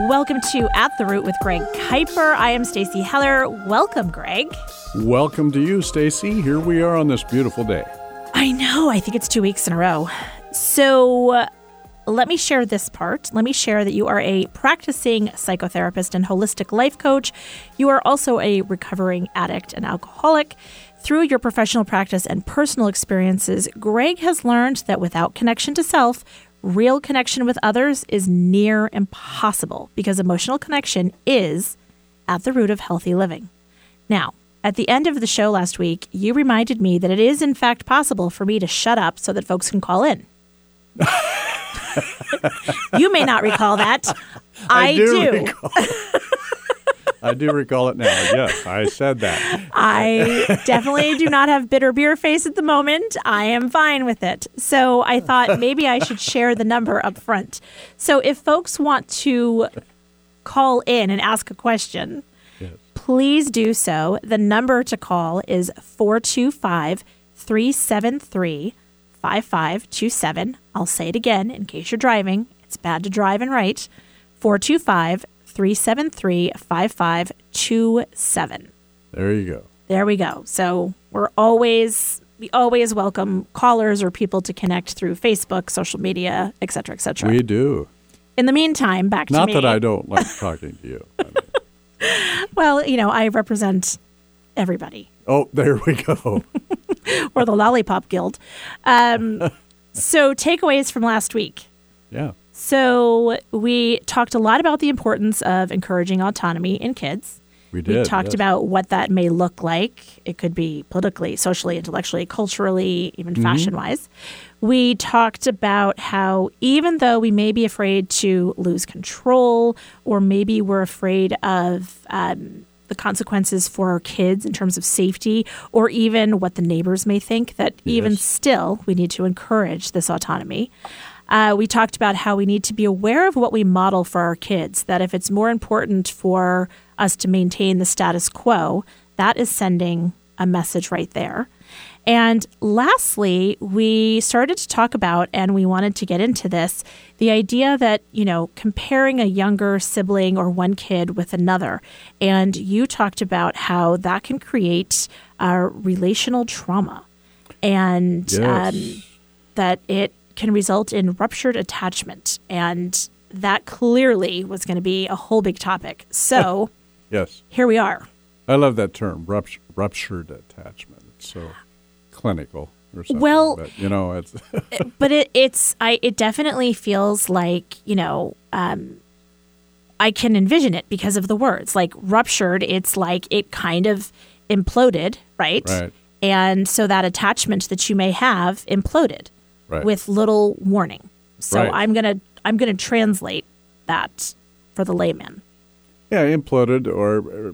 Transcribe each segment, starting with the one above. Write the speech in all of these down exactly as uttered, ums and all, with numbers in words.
Welcome to At the Root with Greg Kuiper. I am Stacy Heller. Welcome, Greg. Welcome to you, Stacy. Here we are on this beautiful day. I know. I think it's two weeks in a row. So uh, let me share this part. Let me share that you are a practicing psychotherapist and holistic life coach. You are also a recovering addict and alcoholic. Through your professional practice and personal experiences, Greg has learned that without connection to self, real connection with others is near impossible because emotional connection is at the root of healthy living. Now, at the end of the show last week, you reminded me that it is in fact possible for me to shut up so that folks can call in. You may not recall that. I, I do. do. Recall. I do recall it now. Yes, I said that. I definitely do not have bitter beer face at the moment. I am fine with it. So I thought maybe I should share the number up front. So if folks want to call in and ask a question, yes, please do so. The number to call is four two five, three seven three, five five two seven. I'll say it again in case you're driving. It's bad to drive and write. four two five, three seven three, five five two seven. There you go. There we go. So we're always, we always welcome callers or people to connect through Facebook, social media, et cetera, et cetera. We do. In the meantime, back to Not me. Not that I don't like talking to you. I mean. Well, you know, I represent everybody. Oh, there we go. Or the Lollipop Guild. Um, so takeaways from last week. Yeah. So we talked a lot about the importance of encouraging autonomy in kids. We did. We talked yes. about what that may look like. It could be politically, socially, intellectually, culturally, even mm-hmm. fashion-wise. We talked about how even though we may be afraid to lose control, or maybe we're afraid of um, the consequences for our kids in terms of safety, or even what the neighbors may think, that yes. even still we need to encourage this autonomy. Uh, we talked about how we need to be aware of what we model for our kids, that if it's more important for us to maintain the status quo, that is sending a message right there. And lastly, we started to talk about, and we wanted to get into this, the idea that, you know, comparing a younger sibling or one kid with another. And you talked about how that can create uh, relational trauma, and yes. um, that it can result in ruptured attachment. And that clearly was going to be a whole big topic. So yes, here we are. I love that term, rupt- ruptured attachment. It's so clinical or something. Well, but, you know, it's but it, it's I it definitely feels like, you know, um, I can envision it because of the words. Like ruptured, it's like it kind of imploded, right? Right. And so that attachment that you may have imploded. Right. With little warning. So right. I'm gonna I'm gonna translate that for the layman. Yeah, imploded or, or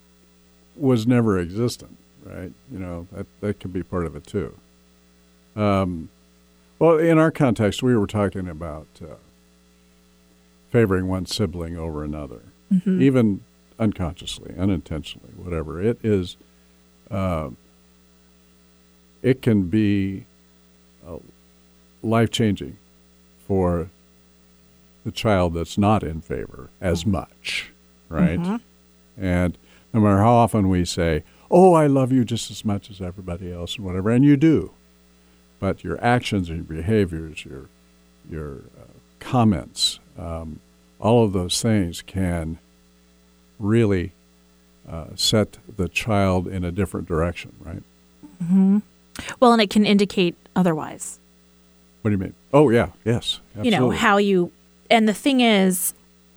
was never existent, right? You know, that that can be part of it too. Um, well, in our context, we were talking about uh, favoring one sibling over another, mm-hmm. even unconsciously, unintentionally, whatever. It is. Uh, it can be. Uh, life-changing for the child that's not in favor as much, right? Mm-hmm. And no matter how often we say, oh, I love you just as much as everybody else and whatever, and you do, but your actions and your behaviors, your your uh, comments, um, all of those things can really uh, set the child in a different direction, right? Mm-hmm. Well, and it can indicate otherwise. What do you mean? Oh, yeah. Yes. Absolutely. You know, how you, and the thing is,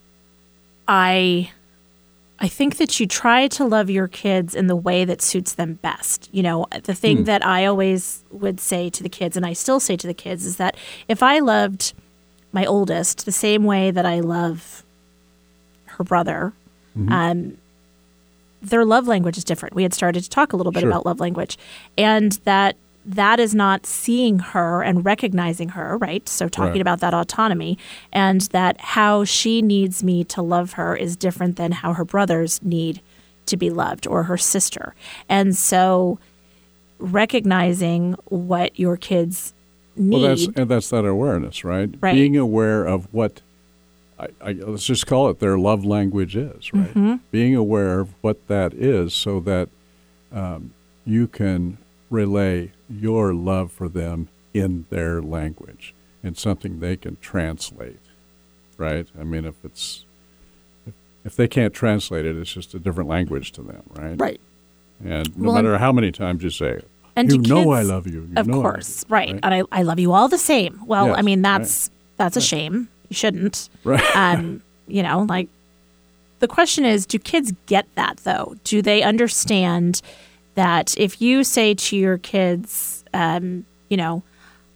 I, I think that you try to love your kids in the way that suits them best. You know, the thing hmm. that I always would say to the kids, and I still say to the kids, is that if I loved my oldest the same way that I love her brother, mm-hmm. um, their love language is different. We had started to talk a little bit sure. about love language, and that that is not seeing her and recognizing her, right? So talking right. about that autonomy, and that how she needs me to love her is different than how her brothers need to be loved, or her sister. And so recognizing what your kids need. Well, that's, and that's that awareness, right? Right. Being aware of what I, I, let's just call it their love language is, right? Mm-hmm. Being aware of what that is so that um, you can relay your love for them in their language and something they can translate, right? I mean, if it's if, if they can't translate it, it's just a different language to them, right? Right. And no Well, matter how many times you say it, And you to know kids, I love you. you of know course, I love you, right. And I, I love you all the same. Well, Yes, I mean, that's right. that's a shame. You shouldn't. Right. Um, you know, like the question is, do kids get that though? Do they understand that if you say to your kids, um, you know,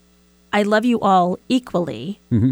I love you all equally, Mm-hmm.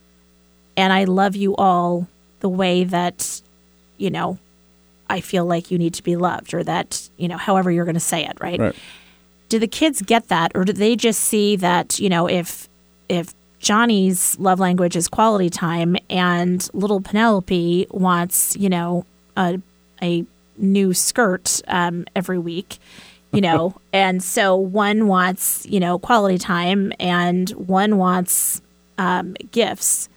and I love you all the way that, you know, I feel like you need to be loved, or that, you know, however you're going to say it, right? Right. Do the kids get that, or do they just see that, you know, if if Johnny's love language is quality time and little Penelope wants, you know, a a new skirt um, every week, you know, and so one wants, you know, quality time and one wants um, gifts.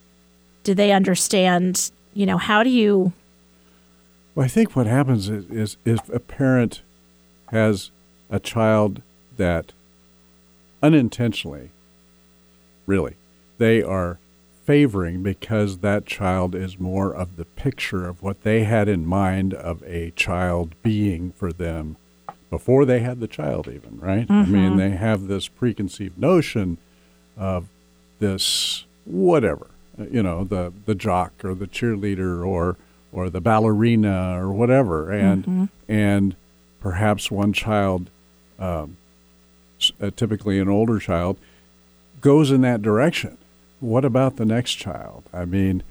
Do they understand, you know, how do you... Well, I think what happens is, is if a parent has a child that unintentionally, really, they are favoring because that child is more of the picture of what they had in mind of a child being for them before they had the child even, right? I mean, they have this preconceived notion of this whatever, you know, the, the jock or the cheerleader or or the ballerina or whatever. And Mm-hmm. and perhaps one child, um, uh, typically an older child, goes in that direction. What about the next child? I mean,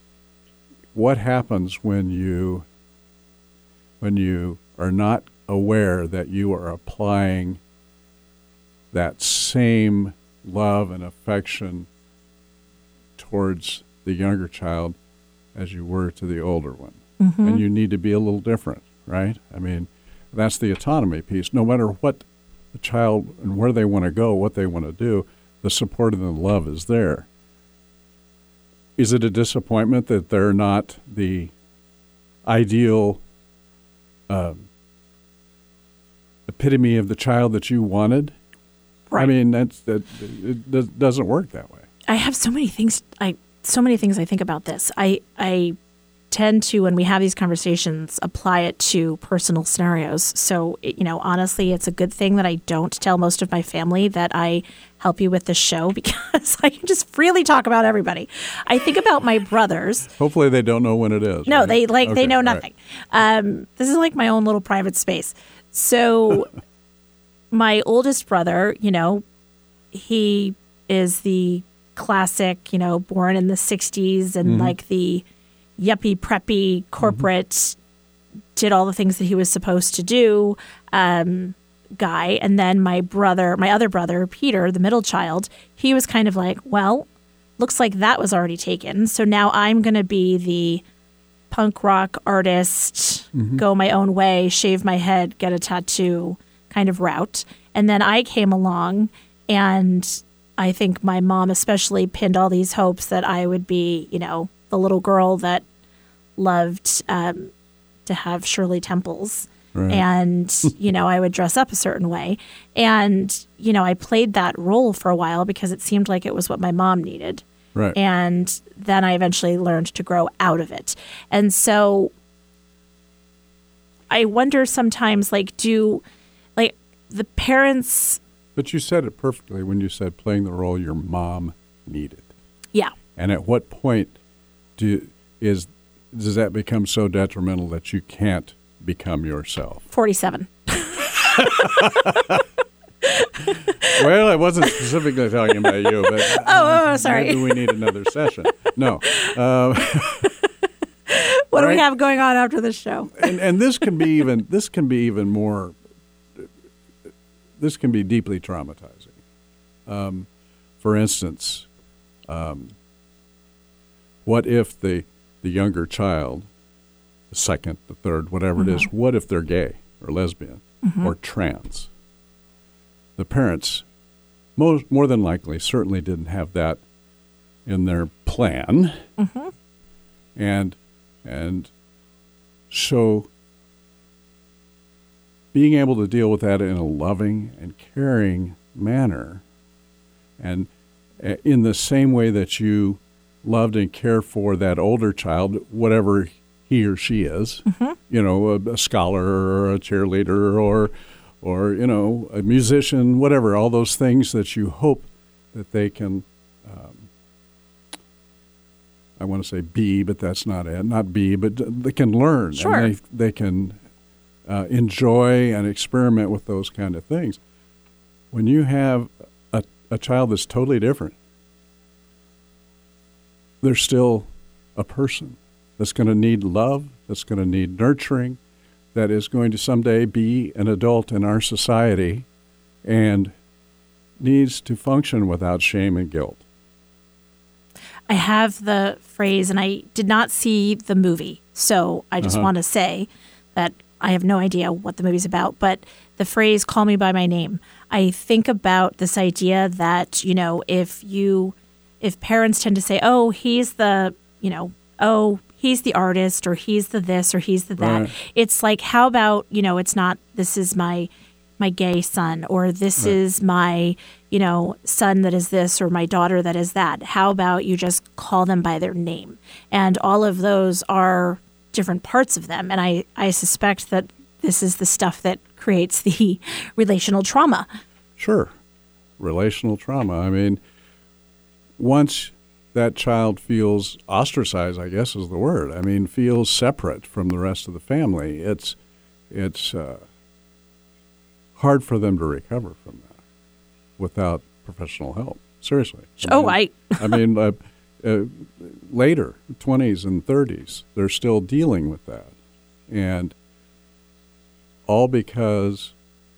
what happens when you when you are not aware that you are applying that same love and affection towards the younger child as you were to the older one? Mm-hmm. And you need to be a little different, right? I mean, that's the autonomy piece. No matter what the child and where they want to go, what they want to do, the support and the love is there. Is it a disappointment that they're not the ideal um, epitome of the child that you wanted? Right. I mean, that's that. It does, doesn't work that way. I have so many things. I so many things I think about this. I I tend to, when we have these conversations, apply it to personal scenarios. So, it, you know, honestly, it's a good thing that I don't tell most of my family that I help you with this show, because I can just freely talk about everybody. I think about my brothers. Hopefully, they don't know when it is. No, right? they like Okay, they know all right. nothing. Um, this is like my own little private space. So, my oldest brother, you know, he is the classic, you know, born in the sixties and Mm-hmm. like the yuppie preppy corporate, mm-hmm. did all the things that he was supposed to do um, guy. And then my brother, my other brother, Peter, the middle child, he was kind of like, well, looks like that was already taken. So now I'm going to be the punk rock artist, Mm-hmm. go my own way, shave my head, get a tattoo kind of route. And then I came along, and I think my mom especially pinned all these hopes that I would be, you know, the little girl that loved um, to have Shirley Temples. Right. And, you know, I would dress up a certain way. And, you know, I played that role for a while because it seemed like it was what my mom needed. Right. And then I eventually learned to grow out of it. And so I wonder sometimes, like, do, like, the parents... But you said it perfectly when you said playing the role your mom needed. Yeah. And at what point do is does that become so detrimental that you can't become yourself? forty-seven. Well, I wasn't specifically talking about you, but Oh, oh, sorry. maybe we need another session. No. Uh, What do Right. we have going on after this show? and and this can be even this can be even more this can be deeply traumatizing. Um, for instance, um, what if the the younger child, the second, the third, whatever Mm-hmm. it is, what if they're gay or lesbian Mm-hmm. or trans? The parents, most more than likely, certainly didn't have that in their plan, Mm-hmm. and and so being able to deal with that in a loving and caring manner, and uh, in the same way that you loved and cared for that older child, whatever he or she is, Mm-hmm. you know, a, a scholar or a cheerleader or, or, you know, a musician, whatever, all those things that you hope that they can, um, I want to say be, but that's not it, not be, but they can learn. Sure. And they, they can uh, enjoy and experiment with those kind of things. When you have a, a child that's totally different, they're still a person that's going to need love, that's going to need nurturing, that is going to someday be an adult in our society and needs to function without shame and guilt. I have the phrase, and I did not see the movie, so I just Uh-huh. want to say that I have no idea what the movie's about, but the phrase, call me by my name, I think about this idea that, you know, if you, if parents tend to say, oh, he's the, you know, oh, he's the artist, or he's the this, or he's the that, Right. it's like, how about, you know, it's not, this is my, my gay son, or this Right. is my, you know, son that is this, or my daughter that is that. How about you just call them by their name? And all of those are different parts of them. And I, I suspect that this is the stuff that creates the relational trauma. Sure. Relational trauma. I mean, once that child feels ostracized, I guess is the word. I mean, feels separate from the rest of the family, it's, it's, uh, hard for them to recover from that without professional help. Seriously. Oh, mean, I, I mean, uh, uh, later, twenties and thirties, they're still dealing with that. And all because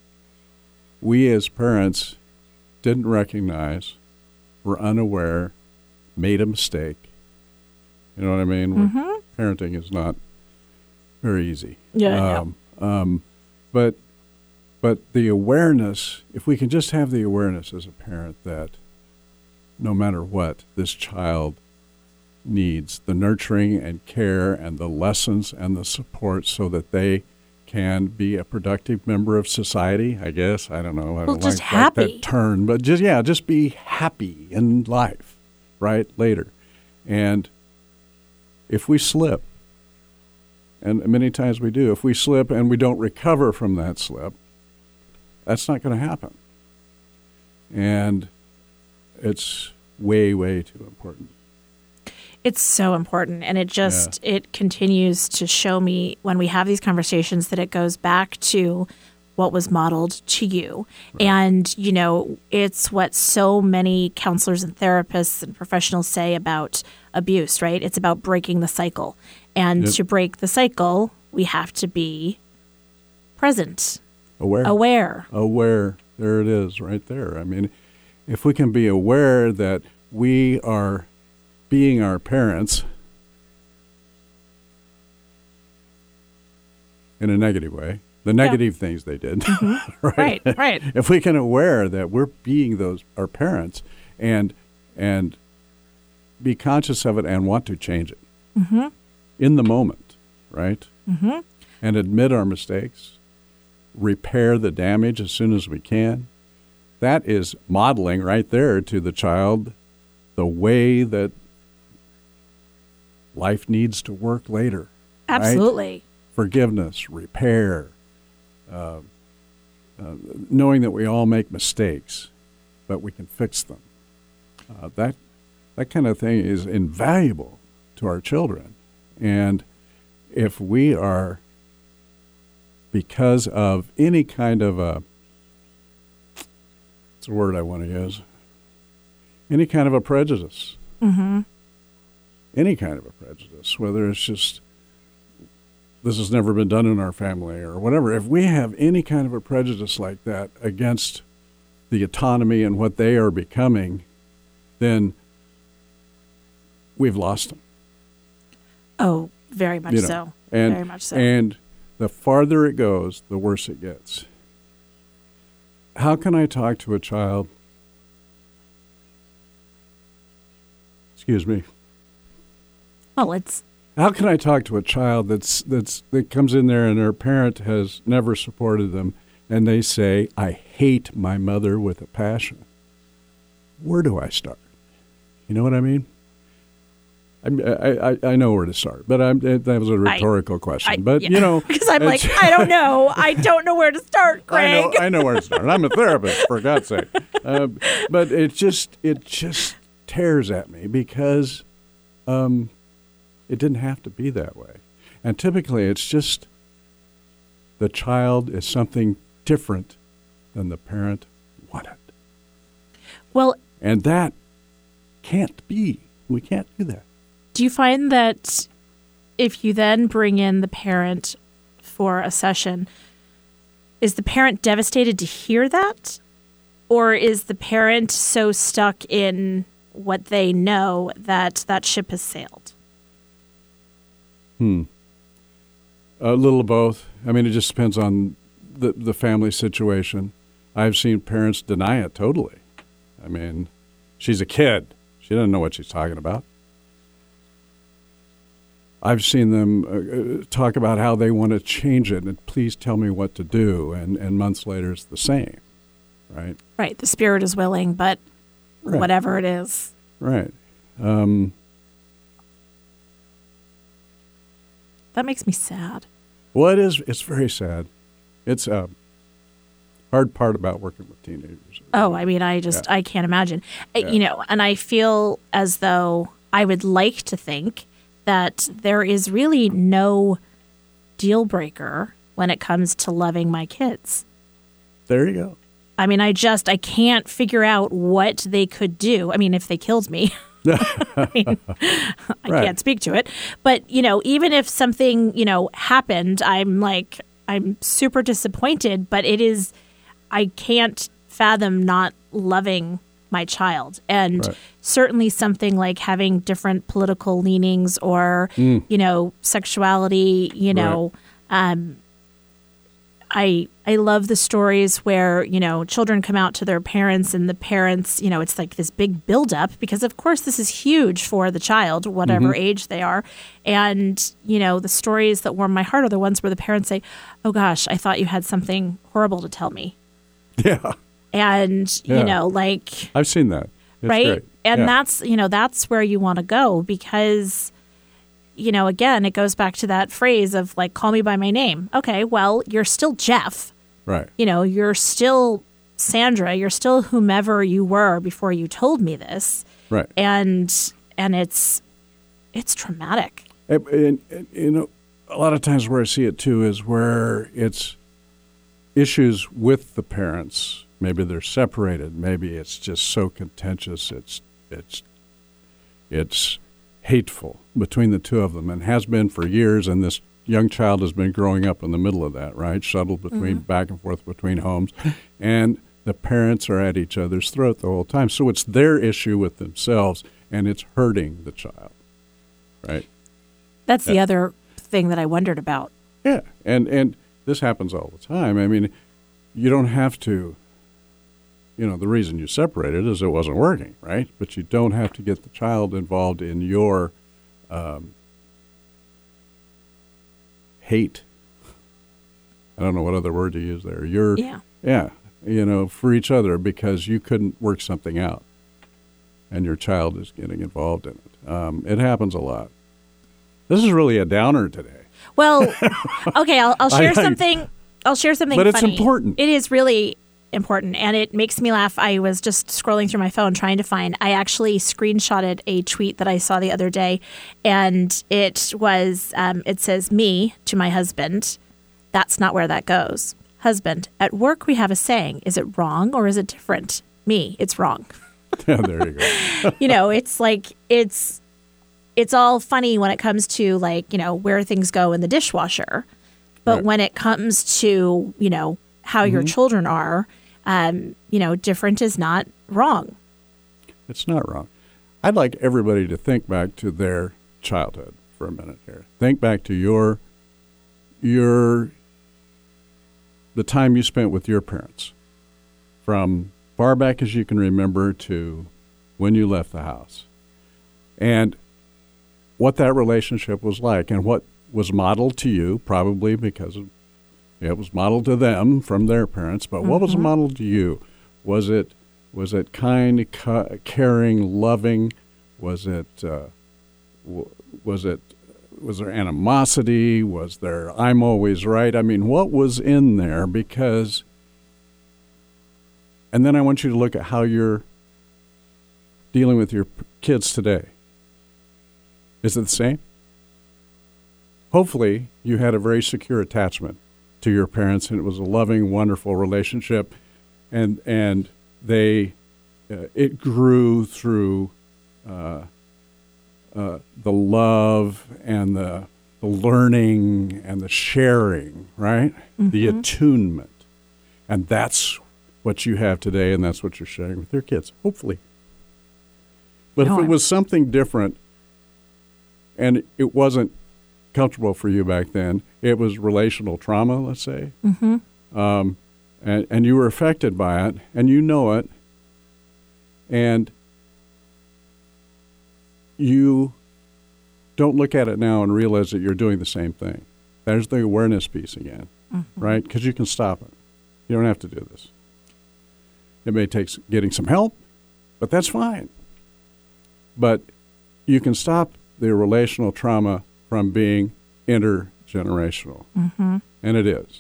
we as parents didn't recognize, were unaware, made a mistake. You know what I mean? Mhm. Parenting is not very easy. Yeah, I know. Um, um, but but the awareness, if we can just have the awareness as a parent that no matter what, this child needs the nurturing and care and the lessons and the support so that they can be a productive member of society, I guess. I don't know. I Well, don't just like, like happy. that term, but just, yeah, just be happy in life, right, later. And if we slip, and many times we do, if we slip and we don't recover from that slip, that's not going to happen. And it's way, way too important. It's so important. And it just, it continues to show me when we have these conversations that it goes back to what was modeled to you. Right. And, you know, it's what so many counselors and therapists and professionals say about abuse, right? It's about breaking the cycle. And Yep. to break the cycle, we have to be present, Aware. aware. Aware. There it is, right there. I mean, if we can be aware that we are being our parents in a negative way, the negative yeah. things they did, right? Right, right. If we can aware that we're being those our parents and and be conscious of it and want to change it Mm-hmm. in the moment, right? Mm-hmm. And admit our mistakes, repair the damage as soon as we can. That is modeling right there to the child the way that life needs to work later. Absolutely. Right? Forgiveness, repair, uh, uh, knowing that we all make mistakes, but we can fix them. Uh, that that kind of thing is invaluable to our children. And if we are, because of any kind of a, what's the word I want to use, any kind of a prejudice, Mm-hmm. any kind of a prejudice, whether it's just, this has never been done in our family or whatever, if we have any kind of a prejudice like that against the autonomy and what they are becoming, then we've lost them. Oh, very much You know, so. And, very much so. And the farther it goes, the worse it gets. How can I talk to a child, Excuse me. Well, it's How can I talk to a child that's that's that comes in there and their parent has never supported them, and they say, "I hate my mother with a passion"? Where do I start? You know what I mean? I I, I know where to start, but I'm, that was a rhetorical I, question. I, but yeah. you know, because I'm like, I don't know, I don't know where to start, Greg. I know, I know where to start. I'm a therapist, for God's sake. Uh, but it just it just tears at me because um, it didn't have to be that way, and typically it's just the child is something different than the parent wanted. Well, and that can't be. We can't do that. Do you find that if you then bring in the parent for a session, is the parent devastated to hear that? Or is the parent so stuck in what they know that that ship has sailed? Hmm. A little of both. I mean, it just depends on the, the family situation. I've seen parents deny it totally. I mean, she's a kid. She doesn't know what she's talking about. I've seen them uh, talk about how they want to change it, and please tell me what to do, and, and months later it's the same, right? Right. The spirit is willing, but right. whatever it is. Right. Um, that makes me sad. Well, it is. It's very sad. It's a hard part about working with teenagers. Oh, I mean, I just, yeah. I can't imagine. Yeah. You know, and I feel as though I would like to think that there is really no deal breaker when it comes to loving my kids. There you go. I mean, I just, I can't figure out what they could do. I mean, if they killed me, I, mean, I right. can't speak to it. But, you know, even if something, you know, happened, I'm like, I'm super disappointed, but it is, I can't fathom not loving my child. And right. certainly something like having different political leanings or, mm. you know, sexuality, you know, right. um, I I love the stories where, you know, children come out to their parents and the parents, you know, it's like this big buildup because, of course, this is huge for the child, whatever mm-hmm. age they are. And, you know, the stories that warm my heart are the ones where the parents say, oh, gosh, I thought you had something horrible to tell me. Yeah. And, yeah. you know, like. I've seen that. It's right. Great. And yeah. that's, you know, that's where you want to go because, you know, again, it goes back to that phrase of like, call me by my name. Okay, well, you're still Jeff. Right. You know, you're still Sandra. You're still whomever you were before you told me this. Right. And and it's it's traumatic. And, and, and, you know, a lot of times where I see it too is where it's issues with the parents. Maybe they're separated. Maybe it's just so contentious. It's it's it's hateful between the two of them, and has been for years. And this young child has been growing up in the middle of that, right? Shuttled between mm-hmm. back and forth between homes, and the parents are at each other's throat the whole time. So it's their issue with themselves, and it's hurting the child, right? That's the yeah. other thing that I wondered about. Yeah, and and this happens all the time. I mean, you don't have to. You know, the reason you separated is it wasn't working, right? But you don't have to get the child involved in your um, hate. I don't know what other word to use there. Your, yeah. yeah, you know, for each other because you couldn't work something out, and your child is getting involved in it. Um, it happens a lot. This is really a downer today. Well, okay, I'll, I'll share I, I, something. I'll share something. But funny. It's important. It is really important, and it makes me laugh. I was just scrolling through my phone trying to find. I actually screenshotted a tweet that I saw the other day, and it was. Um, it says, "Me to my husband. That's not where that goes. Husband, at work we have a saying. Is it wrong or is it different? Me, it's wrong." Yeah, there you go. You know, it's like it's. It's all funny when it comes to, like, you know, where things go in the dishwasher. But right. when it comes to, you know, how mm-hmm. your children are, um, you know, different is not wrong. It's not wrong. I'd like everybody to think back to their childhood for a minute here. Think back to your, your, the time you spent with your parents. From far back as you can remember to when you left the house. and what that relationship was like and what was modeled to you, probably because of, yeah, it was modeled to them from their parents, but mm-hmm. what was modeled to you? Was it was it kind, ca- caring, loving? Was it uh, w- was it was there animosity? Was there I'm always right? I mean, what was in there? Because, and then I want you to look at how you're dealing with your p- kids today. Is it the same? Hopefully, you had a very secure attachment to your parents, and it was a loving, wonderful relationship, and and they uh, it grew through uh, uh, the love and the the learning and the sharing, right? Mm-hmm. The attunement, and that's what you have today, and that's what you're sharing with your kids, hopefully. But no, if it was something different, and it wasn't comfortable for you back then, it was relational trauma, let's say, mm-hmm. um, and, and you were affected by it, and you know it, and you don't look at it now and realize that you're doing the same thing. There's the awareness piece again, mm-hmm. right? Because you can stop it. You don't have to do this. It may take getting some help, but that's fine. But you can stop the relational trauma from being intergenerational. Mm-hmm. And it is.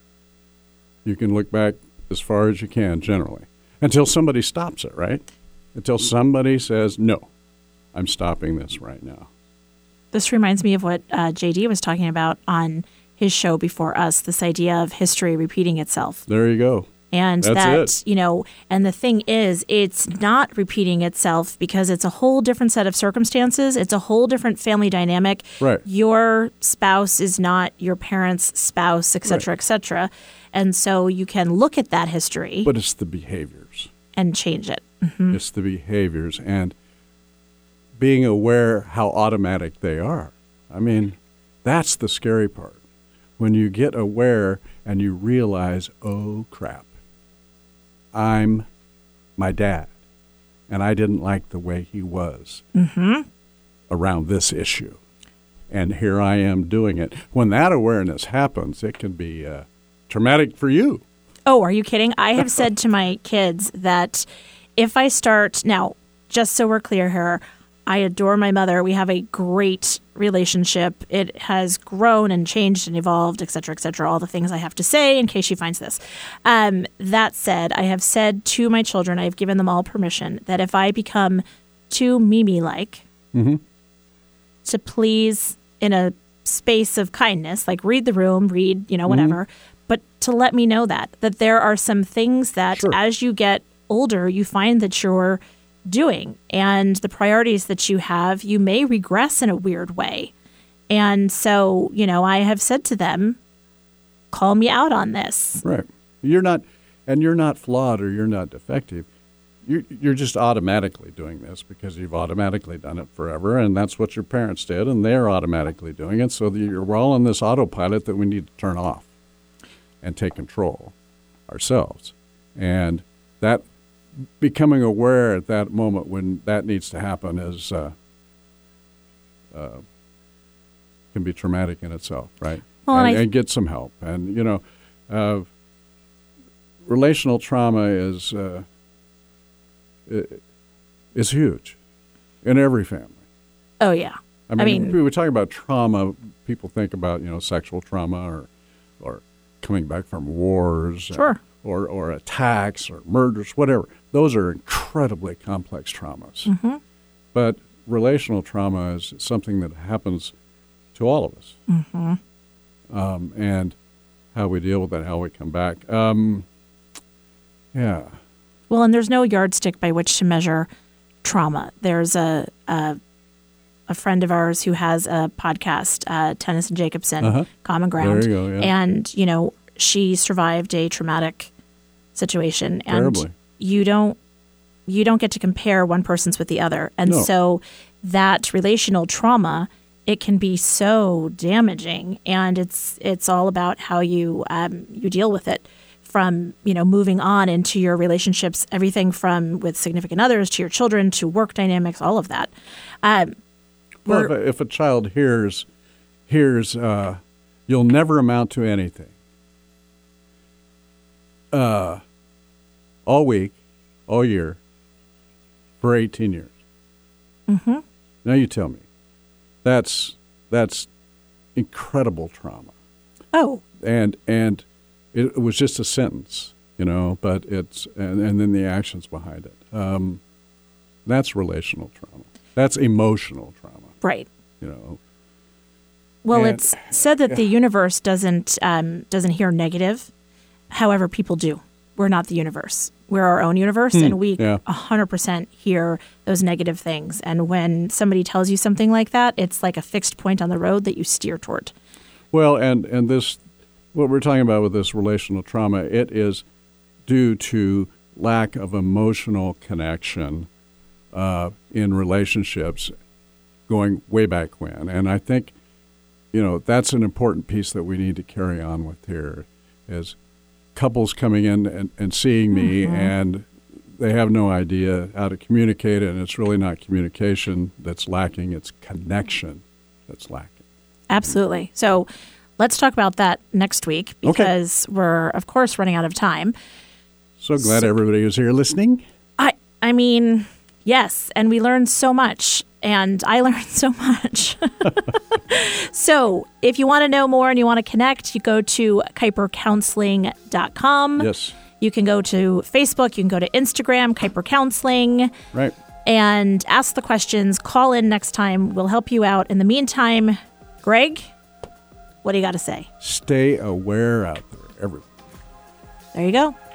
You can look back as far as you can, generally, until somebody stops it, right? Until somebody says, no, I'm stopping this right now. This reminds me of what uh, J D was talking about on his show before us, this idea of history repeating itself. There you go. And That's that, it. you know, and the thing is, it's not repeating itself because it's a whole different set of circumstances. It's a whole different family dynamic. Right. Your spouse is not your parents' spouse, et cetera, right. et cetera. And so you can look at that history. But it's the behaviors. And change it. Mm-hmm. It's the behaviors and being aware how automatic they are. I mean, that's the scary part. When you get aware and you realize, oh, crap. I'm my dad, and I didn't like the way he was mm-hmm. around this issue. And here I am doing it. When that awareness happens, it can be uh, traumatic for you. Oh, are you kidding? I have said to my kids that if I start, now, just so we're clear here, I adore my mother. We have a great relationship. It has grown and changed and evolved, et cetera, et cetera, all the things I have to say in case she finds this. Um, that said, I have said to my children, I've given them all permission, that if I become too Mimi-like, mm-hmm. to please in a space of kindness, like read the room, read, you know, whatever, mm-hmm. but to let me know that, that there are some things that sure. as you get older, you find that you're doing and the priorities that you have, you may regress in a weird way. And so, you know, I have said to them, call me out on this. Right. You're not, and you're not flawed or you're not defective. You're, you're just automatically doing this because you've automatically done it forever, and that's what your parents did, and they're automatically doing it. So you're, we're all on this autopilot that we need to turn off and take control ourselves. And that becoming aware at that moment when that needs to happen is uh, uh, can be traumatic in itself, right? Well, and, and, and get some help. And, you know, uh, relational trauma is uh, is huge in every family. Oh, yeah. I mean, I mean when we talk about trauma, people think about, you know, sexual trauma or or coming back from wars. Sure. Or, or attacks or murders, whatever. Those are incredibly complex traumas. Mm-hmm. But relational trauma is something that happens to all of us. Mm-hmm. Um, and how we deal with that, how we come back. Um, yeah. Well, and there's no yardstick by which to measure trauma. There's a a, a friend of ours who has a podcast, uh, Tennyson Jacobson, uh-huh. Common Ground. There you go, yeah. And, you know, she survived a traumatic situation, and Terribly. you don't you don't get to compare one person's with the other. And no. so that relational trauma, it can be so damaging, and it's it's all about how you um, you deal with it. from, you know, moving on into your relationships, everything from with significant others to your children to work dynamics, all of that. Um, well, if a, if a child hears, hears, uh, you'll never amount to anything, uh, all week, all year, for eighteen years. Mm-hmm. Now you tell me, that's that's incredible trauma. Oh, and and. It was just a sentence, you know, but it's, and, and then the actions behind it. Um, that's relational trauma. That's emotional trauma. Right. You know. Well, and, it's said that the universe doesn't um, doesn't hear negative. However, people do. We're not the universe. We're our own universe, hmm, and we yeah. one hundred percent hear those negative things. And when somebody tells you something like that, it's like a fixed point on the road that you steer toward. Well, and, and this... What we're talking about with this relational trauma, it is due to lack of emotional connection uh, in relationships going way back when. And I think, you know, that's an important piece that we need to carry on with here is couples coming in and, and seeing me mm-hmm. and they have no idea how to communicate, and it's really not communication that's lacking, it's connection that's lacking. Absolutely. So let's talk about that next week because okay. we're, of course, running out of time. So glad so, everybody was here listening. I I mean, yes, and we learned so much, and I learned so much. So if you want to know more and you want to connect, you go to kuiper counseling dot com. Yes. You can go to Facebook. You can go to Instagram, Kuiper Counseling. Right. And ask the questions. Call in next time. We'll help you out. In the meantime, Greg, what do you got to say? Stay aware out there, everyone. There you go.